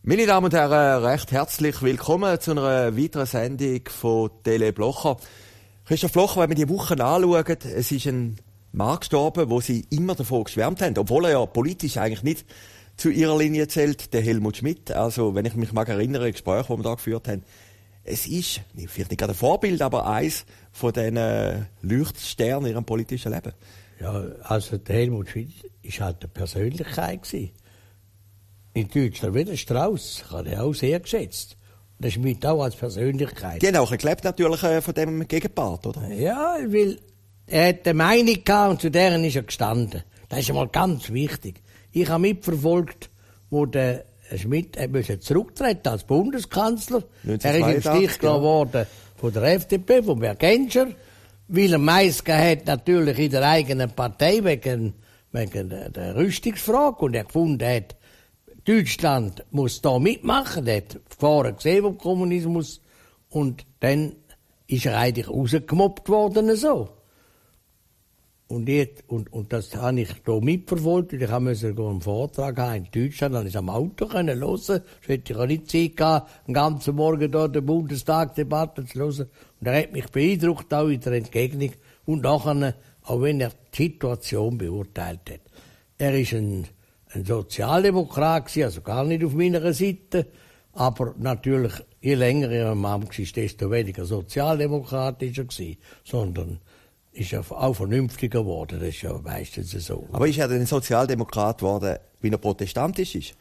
Meine Damen und Herren, recht herzlich willkommen zu einer weiteren Sendung von Tele Blocher. Christoph Blocher, wenn wir die Woche anschauen, es ist ein Mann gestorben, wo Sie immer davon geschwärmt haben, obwohl er ja politisch eigentlich nicht zu Ihrer Linie zählt, der Helmut Schmidt. Also, wenn ich mich mal erinnere, ein Gespräch, das wir da geführt haben, es ist, vielleicht nicht gerade ein Vorbild, aber eins von diesen Leuchtsternen in Ihrem politischen Leben. Ja, also der Helmut Schmidt war halt eine Persönlichkeit gewesen. In Deutschland wie der Strauss, habe ich auch sehr geschätzt. Und der Schmidt auch als Persönlichkeit. Die haben auch gelebt natürlich von dem Gegenpart, oder? Ja, weil er hat eine Meinung gehabt und zu deren ist er gestanden. Das ist einmal ganz wichtig. Ich habe mitverfolgt, wo der Schmidt zurücktreten als Bundeskanzler. Er ist im Stich gelassen worden von der FDP, von Berg Genscher, weil er Mais hat natürlich in der eigenen Partei wegen der Rüstungsfrage und er gefunden hat, Deutschland muss da mitmachen, er hat Gefahren gesehen vom Kommunismus und dann ist er eigentlich rausgemobbt worden so. Und das habe ich hier mitverfolgt, und ich musste einen Vortrag haben in Deutschland, dann ich am Auto hören. Das hätte ich auch nicht Zeit gehabt, den ganzen Morgen da die Bundestagsdebatte zu hören. Und er hat mich beeindruckt, auch in der Entgegnung, und nachher, auch wenn er die Situation beurteilt hat. Er ist ein Sozialdemokrat gewesen, also gar nicht auf meiner Seite, aber natürlich, je länger er am Amt war, desto weniger Sozialdemokrat ist er gewesen, sondern ist er auch vernünftiger geworden, das ist ja meistens so. Aber ist er denn ein Sozialdemokrat geworden, wie er protestantisch ist?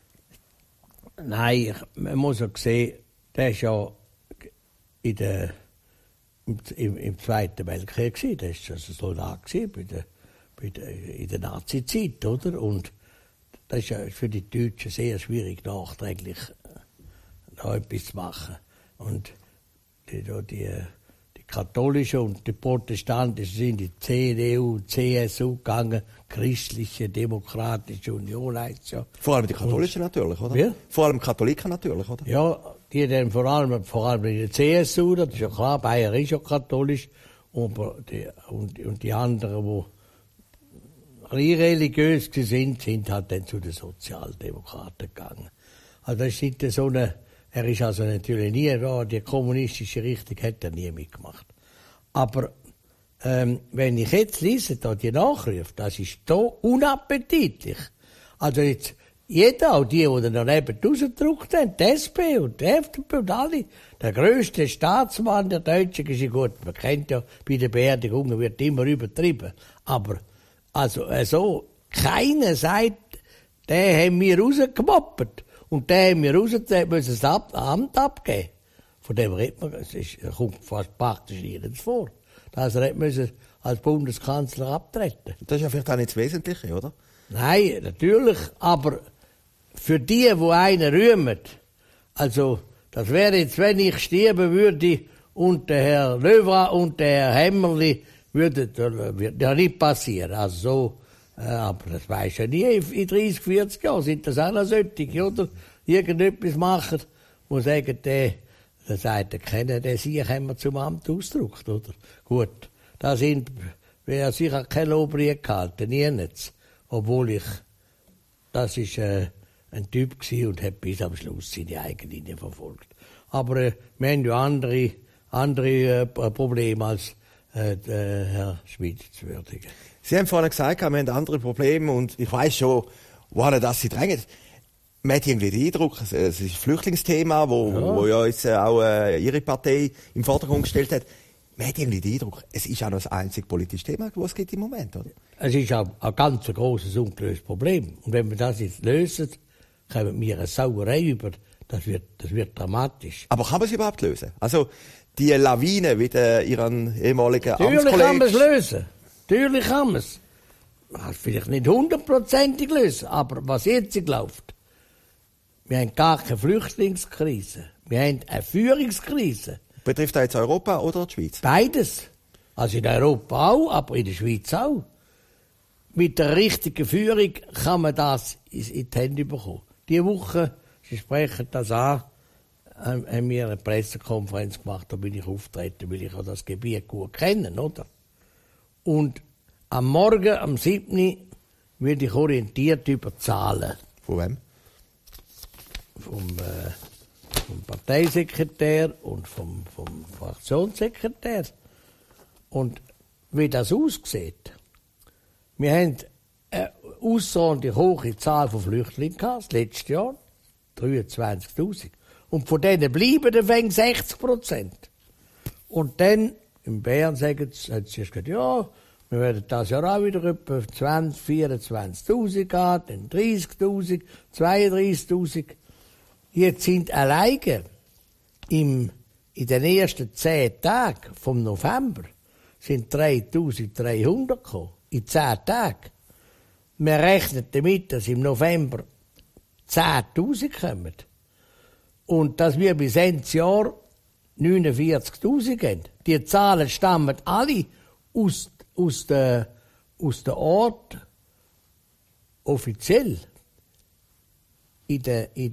Nein, man muss ja sehen, der ist ja im Zweiten Weltkrieg gewesen, der ist also Soldat gewesen, in der Nazi-Zeit, oder? Und das ist ja für die Deutschen sehr schwierig, nachträglich noch etwas zu machen. Und die katholischen und die protestantischen sind in die CDU, CSU gegangen, Christliche Demokratische Union heisst es ja. Vor allem die Katholischen natürlich, oder? Ja? Vor allem Katholiken natürlich, oder? Ja, die dann vor allem in der CSU, das ist ja klar, Bayern ist ja katholisch, und die anderen, die religiös sind halt dann zu den Sozialdemokraten gegangen. Also das ist so er ist also natürlich nie da, die kommunistische Richtung hat er nie mitgemacht. Aber wenn ich jetzt lese, da die Nachrufe, das ist da unappetitlich. Also jetzt jeder, auch die daneben rausgedruckt haben, die SP und die FDP und alle, der grösste Staatsmann der Deutschen ist ja gut, man kennt ja, bei den Beerdigungen wird immer übertrieben, aber also keiner sagt, der haben wir rausgemobbt. Und der haben wir rausgezogen, müssen das Amt abgeben. Von dem redet man, kommt fast praktisch nirgends vor. Dass er als Bundeskanzler abtreten. Das ist ja vielleicht auch nicht das Wesentliche, oder? Nein, natürlich, aber für die einen rühmen, also, das wäre jetzt, wenn ich sterben würde und der Herr Löwa und der Herr Hämmerli würde ja nicht passieren. Also so, aber das weisst ja nie. In 30, 40 Jahren sind das auch noch solche, oder? Irgendetwas machen, wo sagen, der sagt, der Sieg haben wir zum Amt ausgedruckt, oder? Gut, wäre sicher kein Lobrieg gehalten, nichts. Obwohl das ist ein Typ gewesen und hat bis am Schluss seine eigene Linie verfolgt. Aber wir haben ja andere Probleme als Herr Schmidt zu würdigen. Sie haben vorhin gesagt, wir haben andere Probleme und ich weiss schon, wohin das Sie drängen. Man hat irgendwie den Eindruck, es ist ein Flüchtlingsthema, wo ja jetzt auch Ihre Partei im Vordergrund gestellt hat. Man hat irgendwie den Eindruck, es ist auch noch das einzige politische Thema, das es gibt im Moment, oder? Es ist auch ein ganz grosses, ungelöstes Problem. Und wenn wir das jetzt lösen, kommen wir eine Sauerei über. Das wird dramatisch. Aber kann man es überhaupt lösen? Also, die Lawine, wie Ihren ehemaligen Amtskollegen... Natürlich kann man es lösen. Natürlich kann man es. Vielleicht nicht 100%ig lösen, aber was jetzt läuft, wir haben gar keine Flüchtlingskrise. Wir haben eine Führungskrise. Betrifft das jetzt Europa oder die Schweiz? Beides. Also in Europa auch, aber in der Schweiz auch. Mit der richtigen Führung kann man das in die Hände bekommen. Diese Woche, Sie sprechen das an, haben wir eine Pressekonferenz gemacht, da bin ich aufgetreten, weil ich auch das Gebiet gut kenne, oder? Und am Morgen, am 7. werde ich orientiert über Zahlen. Von wem? Parteisekretär und vom Fraktionssekretär. Und wie das aussieht, wir haben eine außerordentlich hohe Zahl von Flüchtlingen gehabt, das letzte Jahr, 23'000. Und von denen bleiben dann 60%. Und dann, in Bern hat sie gesagt, ja, wir werden das Jahr auch wieder etwa 24'000 haben, dann 30'000, 32'000. Jetzt sind alleine in den ersten 10 Tagen vom November sind 3'300 gekommen. In 10 Tagen. Wir rechnen damit, dass im November 10'000 kommen. Und dass wir bis Ende Jahr 49'000 haben. Die Zahlen stammen alle aus den Ort offiziell. In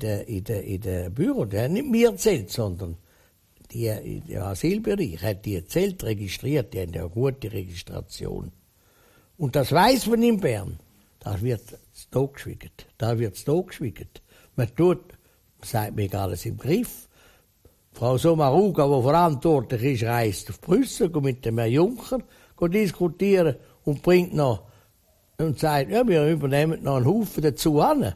den Büro, der hat nicht mir erzählt, sondern der Asylbereich hat die erzählt, registriert, die haben ja eine gute Registration. Und das weiss man in Bern. Da wird es totgeschwiegen. Man sagt mir alles im Griff. Frau Sommaruga, die verantwortlich ist, reist auf Brüssel, geht mit dem Herrn Juncker diskutieren und bringt noch und sagt, ja, wir übernehmen noch einen Haufen dazu an.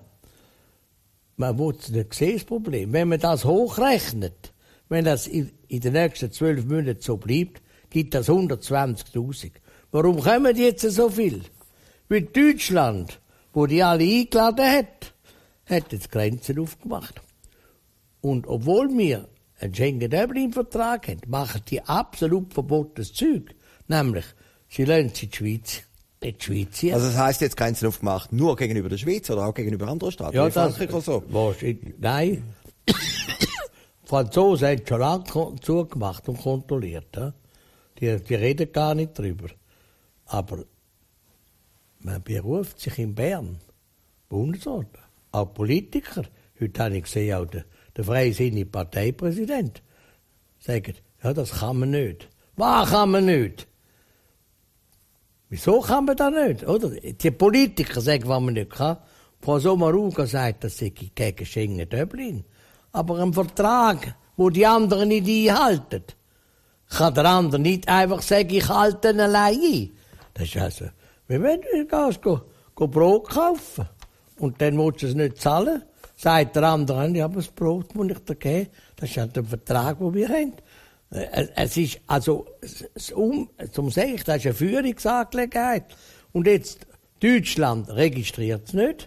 Man will nicht sehen, das Problem. Wenn man das hochrechnet, wenn das in den nächsten 12 Monaten so bleibt, gibt das 120'000. Warum kommen jetzt so viel? Weil Deutschland, wo die alle eingeladen hat jetzt Grenzen aufgemacht. Und obwohl wir einen Schengen-Dublin-Vertrag haben, machen die absolut verbotenes Zeug. Nämlich, sie lassen sie in die Schweiz hier. Also das heisst jetzt Grenzen aufgemacht, nur gegenüber der Schweiz oder auch gegenüber anderen Staaten? Ja, wie Frankreich oder so? Nein. Die Franzosen haben schon lange zugemacht und kontrolliert. Ja? Die reden gar nicht drüber. Aber man beruft sich in Bern, Bundesrat, auch Politiker. Heute habe ich gesehen, auch der freisinnige Parteipräsident sagen, ja, das kann man nicht. Was kann man nicht? Wieso kann man das nicht? Oder? Die Politiker sagen, was man nicht kann. Frau Sommaruga sagt, das sei gegen Schengen-Dublin. Aber ein Vertrag, wo die anderen nicht einhalten, kann der andere nicht einfach sagen, ich halte ihn allein ein. Das ist also, wie wenn du gehst, Brot kaufen und dann willst du es nicht zahlen, sagt der andere, ja, aber das Brot muss ich dir geben. Das ist halt der Vertrag, den wir haben. Es ist, also, zum sagen, das ist eine Führungsangelegenheit. Und jetzt, Deutschland registriert es nicht.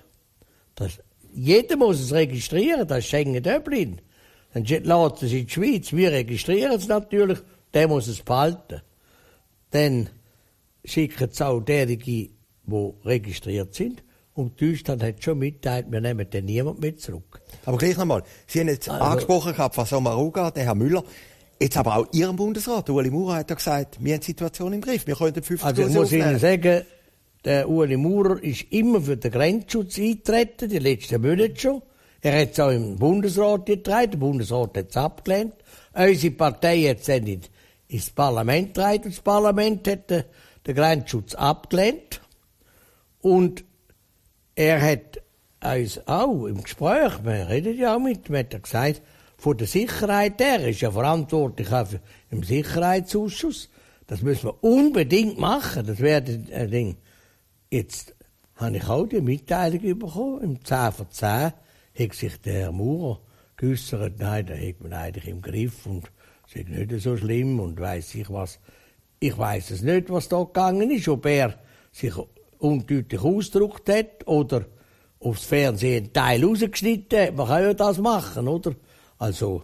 Jeder muss es registrieren, das ist Schengen-Dublin. Dann lässt es in die Schweiz, wir registrieren es natürlich, der muss es behalten. Dann schicken es auch derjenigen, die registriert sind. Und Deutschland hat schon mitgeteilt, wir nehmen dann niemand mit zurück. Aber gleich nochmal, Sie haben jetzt angesprochen gehabt, Frau Sommaruga, der Herr Müller. Jetzt aber auch Ihrem Bundesrat, Ueli Maurer, hat ja gesagt, wir haben die Situation im Griff, wir können 50'000 Also ich muss Ihnen sagen, der Ueli Maurer ist immer für den Grenzschutz eingetreten, die letzten Monate schon. Er hat es auch im Bundesrat getragen, der Bundesrat hat es abgelehnt. Unsere Partei hat es dann ins Parlament getragen und das Parlament hat den Grenzschutz abgelehnt. Und er hat uns auch im Gespräch, wir reden ja auch mit ihm, hat er gesagt, von der Sicherheit her, er ist ja verantwortlich auch im Sicherheitsausschuss, das müssen wir unbedingt machen, das wäre ein Ding. Jetzt habe ich auch die Mitteilung bekommen, im 10 vor 10 hat sich der Herr Maurer geäussert, nein, da hat man eigentlich im Griff und es ist nicht so schlimm und weiss ich was. Ich weiss es nicht, was da gegangen ist, ob er sich undeutlich ausgedrückt hat oder aufs Fernsehen einen Teil rausgeschnitten hat. Man kann ja das machen, oder? Also,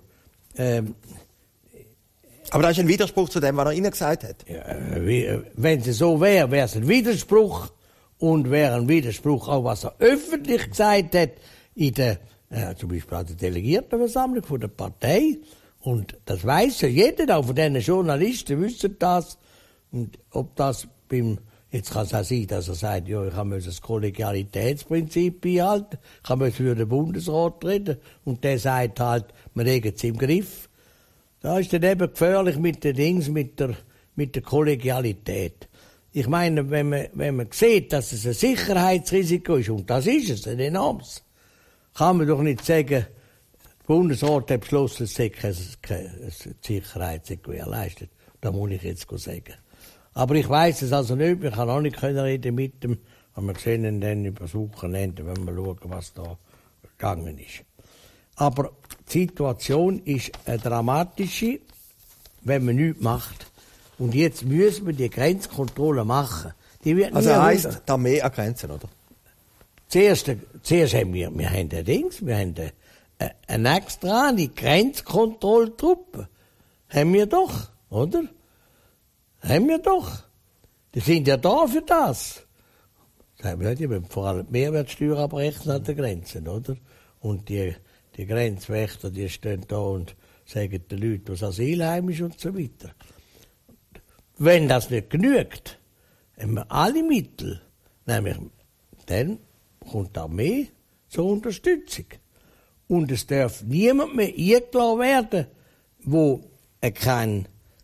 aber das ist ein Widerspruch zu dem, was er Ihnen gesagt hat. Ja, wenn es so wäre, wäre es ein Widerspruch und wäre ein Widerspruch auch, was er öffentlich gesagt hat in der, zum Beispiel an der Delegiertenversammlung von der Partei. Und das weiss ja jeder, auch von diesen Journalisten wissen das. Und ob das jetzt kann es auch sein, dass er sagt, ja, ich muss das Kollegialitätsprinzip einhalten, ich muss für den Bundesrat reden. Und der sagt halt, wir legen es im Griff. Da ist dann eben gefährlich mit den Dings, mit der Kollegialität. Ich meine, wenn man sieht, dass es ein Sicherheitsrisiko ist, und das ist es, ein enormes, kann man doch nicht sagen, Bundesrat hat beschlossen, es sei keine Sicherheit sei gewährleistet. Das muss ich jetzt sagen. Aber ich weiss es also nicht, wir können auch nicht reden mit dem, aber wir sehen ihn dann über das Wochenende, wenn wir schauen, was da gegangen ist. Aber die Situation ist eine dramatische, wenn man nichts macht. Und jetzt müssen wir die Grenzkontrolle machen. Die wird also heisst, da mehr an Grenzen, oder? Zuerst haben wir haben eine extra Grenzkontrolltruppe. Haben wir doch, oder? Haben wir doch. Die sind ja da für das. Sagen wir nicht, die müssen vor allem die Mehrwertsteuer abrechnen an den Grenzen, oder? Und die Grenzwächter, die stehen da und sagen den Leuten, was Asylheim ist und so weiter. Wenn das nicht genügt, haben wir alle Mittel, nämlich dann kommt auch mehr zur Unterstützung. Und es darf niemand mehr eingeladen werden, der keine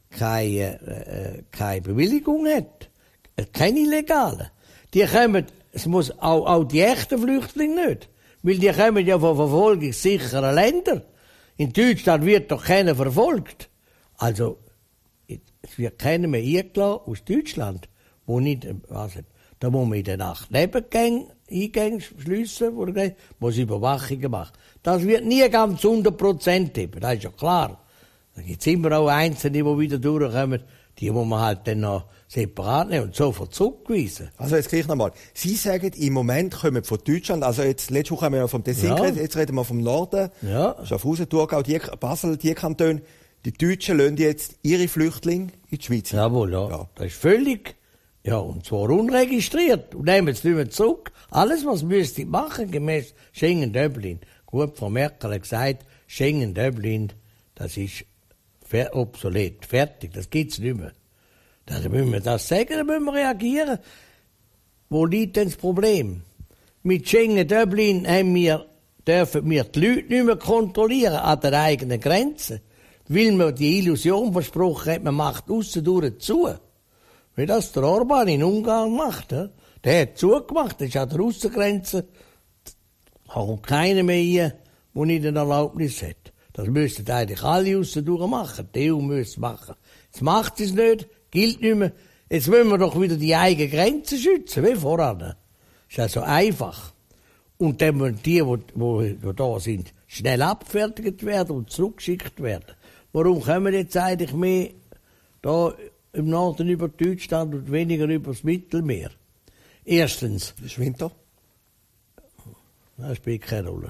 Bewilligung hat. Keine illegale. Die kommen, es muss auch die echten Flüchtlinge nicht. Weil die kommen ja von verfolgungssicheren Ländern. In Deutschland wird doch keiner verfolgt. Also, es wird keiner mehr eingeladen aus Deutschland, wo nicht, da muss man in der Nacht Eingänge schliessen, muss Überwachungen machen. Das wird nie ganz 100% geben, das ist ja klar. Da gibt es immer auch Einzelne, die wieder durchkommen, die muss man halt dann noch separat nehmen und sofort zurückweisen. Also jetzt gleich nochmal. Sie sagen, im Moment kommen von Deutschland, also jetzt, letzte Woche haben wir ja vom Tessin geredet, jetzt reden wir vom Norden, Schaffhausen, Thurgau, Basel, die Kantone. Die Deutschen lassen jetzt ihre Flüchtlinge in die Schweiz. Jawohl, ja. Das ist völlig, und zwar unregistriert. Und nehmen es nicht mehr zurück. Alles, was müsste ich machen, gemäß Schengen-Dublin. Gut, Frau Merkel hat gesagt, Schengen-Dublin, das ist obsolet, fertig, das gibt's nicht mehr. Dann müssen wir das sagen, dann müssen wir reagieren. Wo liegt denn das Problem? Mit Schengen-Dublin dürfen wir die Leute nicht mehr kontrollieren an der eigenen Grenze. Weil man die Illusion versprochen hat, man macht aussendurch zu. Wie das der Orban in Ungarn macht. Der hat zugemacht, das ist an der Aussengrenze. Da kommt keiner mehr rein, der nicht eine Erlaubnis hat. Das müssten eigentlich alle aussendurch machen. Die EU müsste es machen. Jetzt macht es nicht, gilt nicht mehr. Jetzt wollen wir doch wieder die eigenen Grenzen schützen, wie voran. Das ist also einfach. Und dann müssen die da sind, schnell abgefertigt werden und zurückgeschickt werden. Warum kommen jetzt eigentlich mehr da im Norden über Deutschland und weniger über das Mittelmeer? Erstens. Das ist Winter? Das spielt keine Rolle.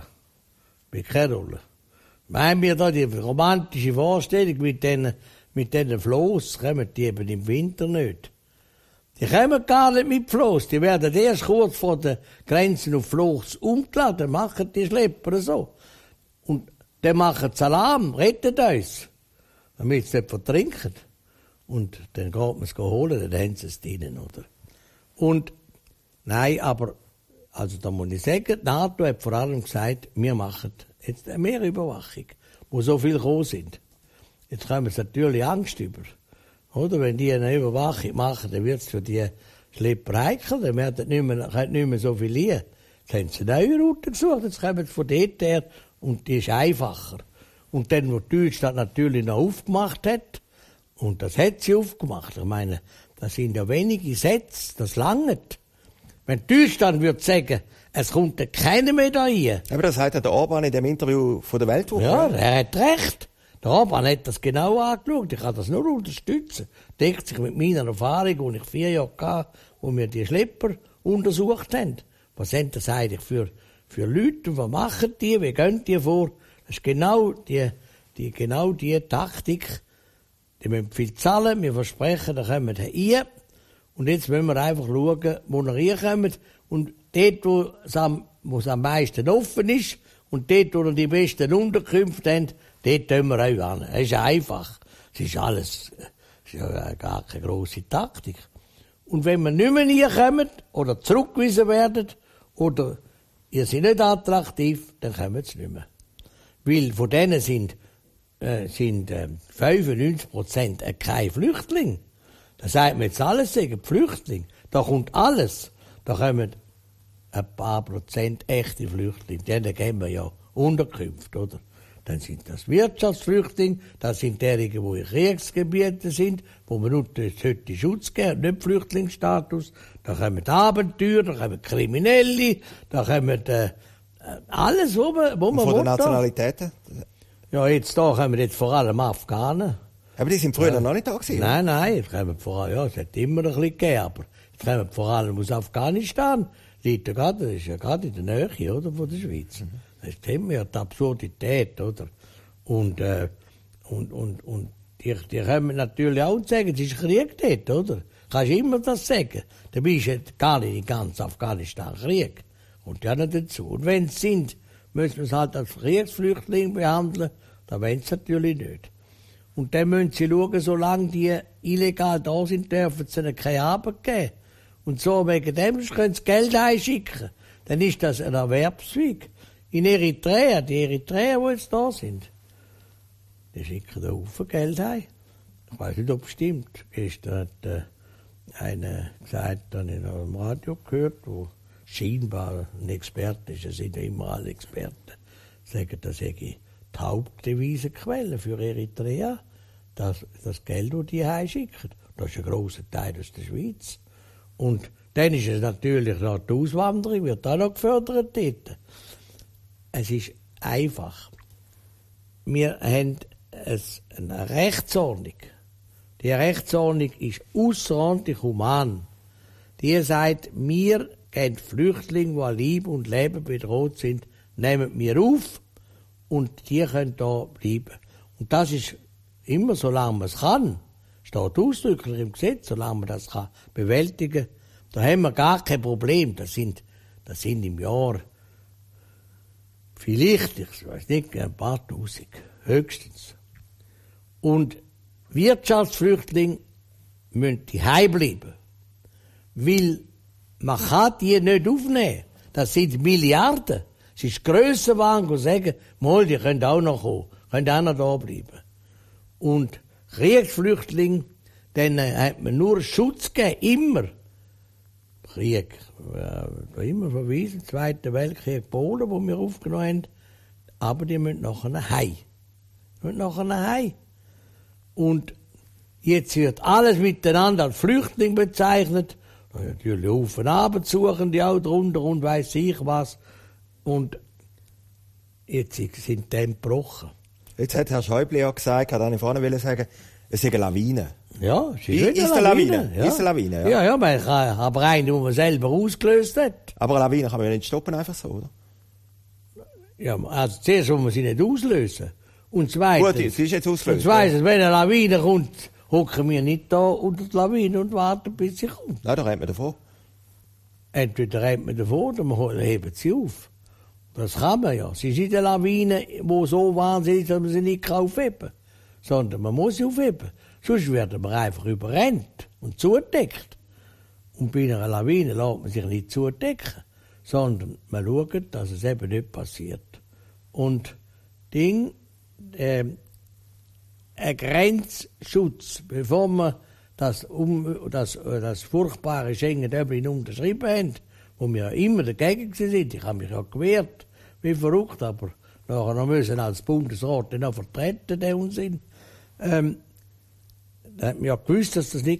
Meinen wir da die romantische Vorstellung mit diesen Floß, kommen die eben im Winter nicht. Die kommen gar nicht mit Floß. Die werden erst kurz vor den Grenzen auf Floß umgeladen, machen die Schlepper so. Und dann machen sie Alarm, rettet uns, damit sie nicht vertrinken. Und dann geht man es holen, dann haben sie es drinnen, oder? Und, nein, aber, also da muss ich sagen, die NATO hat vor allem gesagt, wir machen jetzt eine Meerüberwachung, wo so viel gekommen sind. Jetzt kommen sie natürlich Angst über. Oder? Wenn die eine Überwachung machen, dann wird es für die Schlepper heikel, dann werden nicht mehr so viel liegen. Jetzt haben sie eine neue Route gesucht, jetzt kommen sie von dort her und die ist einfacher. Und dann, wo Deutschland natürlich noch aufgemacht hat, und das hat sie aufgemacht, ich meine, das sind ja wenige Sätze, das langt. Wenn Deutschland würde sagen, es kommt keiner mehr da rein. Aber das hat der Orban in dem Interview von der Weltwoche. Ja, er hat recht. Der Orban hat das genau angeschaut. Ich kann das nur unterstützen. Deckt sich mit meiner Erfahrung, die ich 4 Jahre hatte, wo wir die Schlepper untersucht haben. Was sind das eigentlich für Leute? Was machen die? Wie gehen die vor? Das ist genau die Taktik. Die müssen viel zahlen. Wir versprechen, da kommen wir rein. Und jetzt müssen wir einfach schauen, wo wir reinkommen. Und dort, wo es am meisten offen ist, und dort, wo wir die besten Unterkünfte haben, dort tun wir auch an. Es ist einfach. Es ist alles, es ist ja gar keine grosse Taktik. Und wenn wir nicht mehr reinkommen, oder zurückgewiesen werden, oder ihr seid nicht attraktiv, dann kommen sie nicht mehr. Weil von denen sind 95% kein Flüchtling. Da sagt man jetzt alles sagen, Flüchtling. Da kommt alles. Da kommen ein paar Prozent echte Flüchtlinge. Denen geben wir ja Unterkünfte, oder? Dann sind das Wirtschaftsflüchtlinge, das sind diejenigen, die in Kriegsgebieten sind, wo man nur heute Schutz geben, nicht Flüchtlingsstatus. Da kommen Abenteuer, da kommen Kriminelle, da kommen alles, wo man von den Nationalitäten? Ja, jetzt da kommen jetzt vor allem Afghanen. Aber die sind früher noch nicht da gewesen? Nein, es kommen vor allem, ja, es hat immer ein bisschen gegeben, aber es kommen vor allem aus Afghanistan. Das ist ja gerade in der Nähe, oder, von der Schweiz. Das kennen wir ja, die Absurdität, oder? Und die kommen natürlich auch und sagen, es ist Krieg dort, oder? Kannst du immer das sagen. Dabei ist jetzt gar nicht in ganz Afghanistan Krieg. Und ja nicht dazu. Und wenn es sind, müssen wir es halt als Kriegsflüchtling behandeln. Da wollen sie natürlich nicht. Und dann müssen sie schauen, solange die illegal da sind, dürfen sie ihnen keine Arbeit geben. Und so wegen dem können sie Geld einschicken. Dann ist das ein Erwerbszweig. In Eritrea, die Eritreer, die jetzt da sind, die schicken da Haufen Geld ein. Ich weiß nicht, ob es stimmt. Gestern hat einer gesagt, dann in einem Radio gehört, wo scheinbar ein Experte ist, es sind ja immer alle Experten, sagen, das sei die Hauptdevisenquelle für Eritrea, das Geld, das die heimschicken. Das ist ein grosser Teil aus der Schweiz. Und dann ist es natürlich noch die Auswanderung, wird auch noch gefördert dort. Es ist einfach. Wir haben eine Rechtsordnung. Die Rechtsordnung ist außerordentlich human. Die sagt, wir geben Flüchtlinge, die an Leib und Leben bedroht sind, nehmen wir auf und die können da bleiben. Und das ist immer, solange man es kann, steht ausdrücklich im Gesetz, solange man das kann bewältigen, da haben wir gar kein Problem. Das sind im Jahr vielleicht, ich weiß nicht, ein paar Tausend, höchstens. Und Wirtschaftsflüchtlinge müssen daheim bleiben, weil man kann die nicht aufnehmen. Das sind Milliarden. Es ist Grössenwahn, zu sagen, mal, die können auch noch kommen, können auch noch da bleiben. Und Kriegsflüchtlinge, denen hat man nur Schutz gegeben, immer. Krieg, immer verwiesen, Zweiter Weltkrieg, Polen, wo wir aufgenommen haben, aber die müssen nachher heim. Und jetzt wird alles miteinander als Flüchtling bezeichnet. Da sind natürlich Haufen Arbeitssuchende auch drunter und weiss ich was. Und jetzt sind die gebrochen. Jetzt hat Herr Schäuble ja gesagt, hat ich vorne sagen, es ist eine Lawine. Ja, es ist eine Lawine. Ja. Ist eine Lawine, ja. Ja, man kann, aber eine, die man selber ausgelöst hat. Aber eine Lawine kann man ja nicht stoppen, einfach so, oder? Ja, also zuerst muss man sie nicht auslösen. Und zweitens... Gut, sie ist jetzt auslösen. Und zweitens, wenn eine Lawine kommt, hocken wir nicht da unter die Lawine und warten, bis sie kommt. Nein, da rennt man davon. Entweder rennt man davon oder man hebt sie auf. Das kann man ja. Sie ist nicht eine Lawine, die so wahnsinnig ist, dass man sie nicht aufheben kann. Sondern man muss sie aufheben. Sonst werden wir einfach überrennt und zugedeckt. Und bei einer Lawine lässt man sich nicht zudecken, sondern man schaut, dass es eben nicht passiert. Und ein Grenzschutz, bevor wir das furchtbare Schengen-Dublin unterschrieben haben, wo wir ja immer dagegen sind. Ich habe mich ja gewehrt, wie verrückt, aber nachher noch müssen als Bundesrat den noch vertreten, den Unsinn. Da hat man ja gewusst, dass das nicht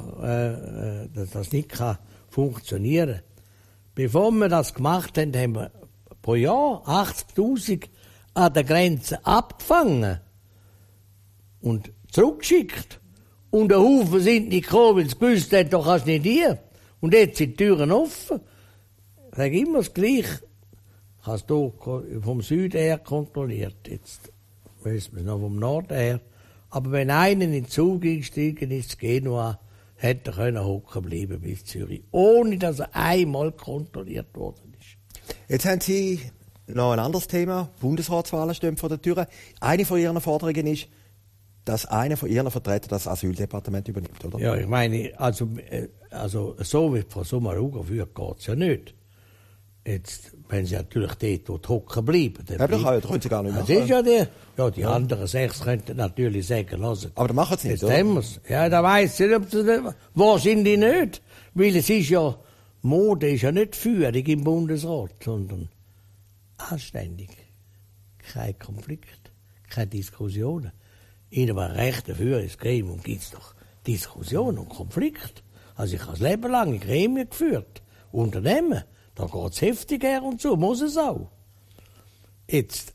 kann funktionieren. Bevor wir das gemacht haben, haben wir pro Jahr 80.000 an der Grenze abgefangen und zurückgeschickt. Und ein Haufen sind nicht gekommen, weil sie gewusst haben, da kannst du nicht hier. Und jetzt sind die Türen offen. Ich sage immer das Gleiche. Ich habe es hier vom Süden her kontrolliert. Jetzt müssen wir es noch vom Norden her. Aber wenn einer in den Zug eingestiegen ist, Genua, hätte er können hocken bleiben bis Zürich. Ohne dass er einmal kontrolliert worden ist. Jetzt haben Sie noch ein anderes Thema. Bundesratswahlen stehen vor der Tür. Eine von Ihren Forderungen ist, dass einer von Ihren Vertretern das Asyldepartement übernimmt, oder? Ja, ich meine, also so wie Frau Sommaruga führt, geht es ja nicht. Jetzt, wenn sie natürlich dort hocken bleiben. Ja, da können sie gar nicht machen. Das ist ja die anderen 6 könnten natürlich sagen, lassen. Aber da machen sie nicht, jetzt haben wir's. Ja, da weiss ich nicht, ob sie das, wahrscheinlich nicht. Weil es ist ja, Mode ist ja nicht Führung im Bundesrat, sondern anständig. Kein Konflikt. keine Diskussionen. In einem rechten Führungsgremium gibt es doch Diskussionen und Konflikte. Also ich habe das Leben lang in Gremien geführt. Unternehmen, da geht es heftig her und so, muss es auch. Jetzt,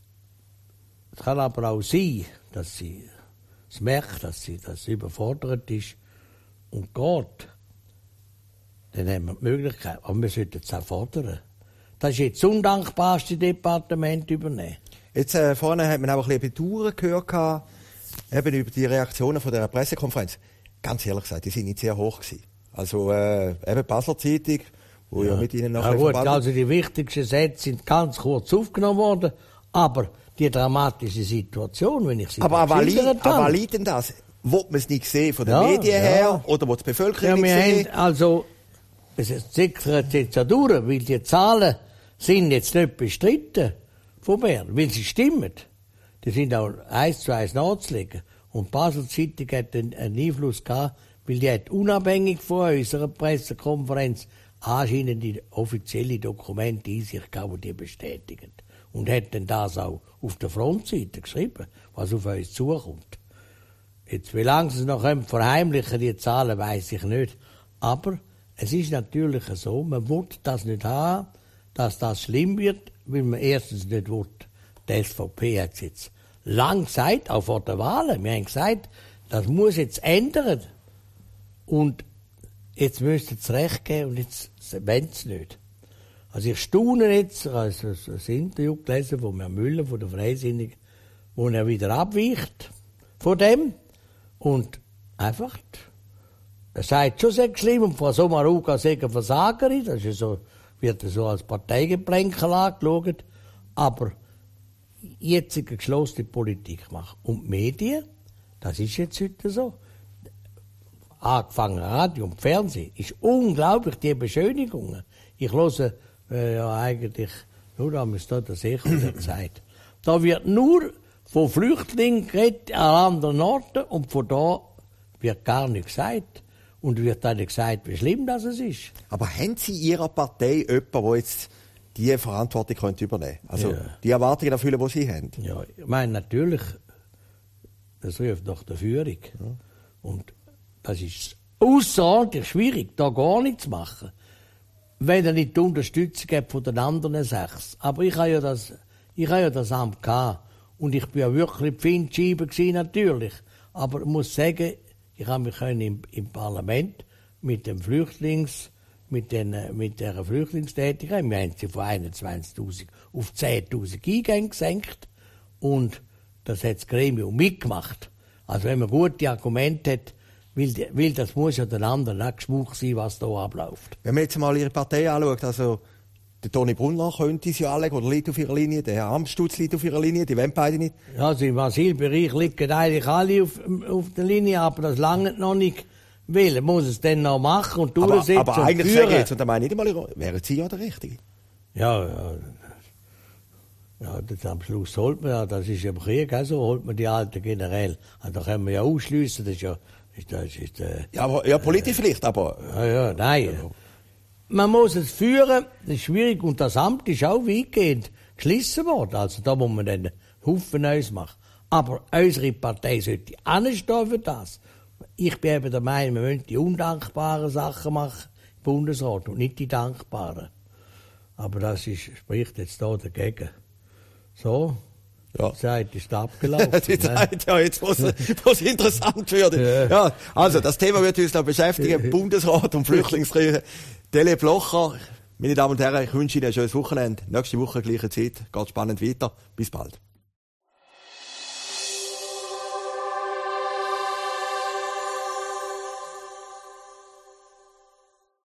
es kann aber auch sein, dass sie es merkt, dass sie überfordert ist und geht. Dann haben wir die Möglichkeit, aber wir sollten es auch fordern. Das ist jetzt das undankbarste Departement übernehmen. Jetzt vorne hat man auch ein bisschen Bedauern gehört, eben über die Reaktionen von der Pressekonferenz. Ganz ehrlich gesagt, die sind nicht sehr hoch gewesen. Also eben Basler Zeitung, wo ja mit Ihnen nachher gut, also die wichtigsten Sätze sind ganz kurz aufgenommen worden, aber die dramatische Situation, wenn ich sie geschildert habe. Aber liegt denn das? Will man es nicht sehen von den Medien her oder will die Bevölkerung nicht sehen? Also, es sickert jetzt ja durch, weil die Zahlen sind jetzt nicht bestritten von Bern, weil sie stimmen. Die sind auch 1:1 nachzulegen. Und die Basel Zeitung hat einen Einfluss gehabt, weil die hat unabhängig von unserer Pressekonferenz anscheinend die offizielle Dokumente in sich gehabt, die bestätigen. Und hat dann das auch auf der Frontseite geschrieben, was auf uns zukommt. Jetzt, wie lange sie es noch verheimlichen, die Zahlen, weiss ich nicht. Aber es ist natürlich so, man will das nicht haben, dass das schlimm wird, weil man erstens nicht will. Die SVP hat es jetzt lang gesagt, auch vor der Wahlen. Wir haben gesagt, das muss jetzt ändern. Und jetzt müsste es recht geben und jetzt wollen sie nicht. Also ich staune jetzt, also ein Interview gelesen von Herrn Müller, von der Freisinnigen, wo er wieder abweicht von dem. Und einfach, er sagt schon sehr schlimm, und Frau Sommaruga sagt eine Versagerin, das ist so, wird so als Parteigeplänkel angeschaut, aber jetzt eine geschlossene Politik machen. Und die Medien, das ist jetzt heute so, angefangen Radio und Fernsehen, ist unglaublich, die Beschönigungen. Ich höre eigentlich nur, da ist da das Echo der Zeit. Da wird nur von Flüchtlingen geredet an anderen Orten und von da wird gar nichts gesagt. Und wird dann gesagt, wie schlimm das ist. Aber haben Sie in Ihrer Partei jemanden, der jetzt diese Verantwortung übernehmen könnte? Also die Erwartungen erfüllen, die Sie haben? Ja, ich meine, natürlich, das ruft nach der Führung. Ja. Und das ist außerordentlich schwierig, da gar nichts zu machen, wenn er nicht die Unterstützung hat von den anderen 6. Aber ich habe ja das Amt gehabt. Und ich bin ja wirklich Pfindscheibe gewesen, natürlich. Aber ich muss sagen, ich habe mich im Parlament mit der Flüchtlingstätigkeit, wir haben sie von 21.000 auf 10.000 Eingänge gesenkt. Und das hat das Gremium mitgemacht. Also wenn man gute Argumente hat, weil das muss ja den anderen auch Geschmack sein, was da abläuft. Wenn man jetzt mal Ihre Partei anschaut, also der Toni Brunner könnte sie anlegen oder liegt auf ihrer Linie, der Herr Amstutz liegt auf ihrer Linie, die wollen beide nicht. Ja, also im Asylbereich liegen eigentlich alle auf der Linie, aber das lange noch nicht. Will, muss es dann noch machen und durchsetzen. Aber eigentlich sage ich jetzt, und da meine ich nicht mal, wären Sie ja der Richtige. Ja, das am Schluss holt man ja, das ist ja im Krieg auch so, holt man die Alten generell. Also da können wir ja ausschliessen, das ist ja... Ja, politisch vielleicht, aber... Ja, nein. Ja. Man muss es führen, das ist schwierig, und das Amt ist auch weitgehend geschlossen worden. Also da muss man dann einen Haufen Neues machen. Aber unsere Partei sollte anstehen für das. Ich bin eben der Meinung, wir müssen die undankbaren Sachen machen im Bundesrat und nicht die dankbaren. Aber das spricht jetzt da dagegen. So, ja. Die Zeit ist abgelaufen. Die Zeit, ja, jetzt wo es interessant wird. Ja, also das Thema wird uns noch beschäftigen, Bundesrat und Flüchtlingskrise. Tele Blocher, meine Damen und Herren, ich wünsche Ihnen ein schönes Wochenende. Nächste Woche, gleiche Zeit, geht spannend weiter. Bis bald.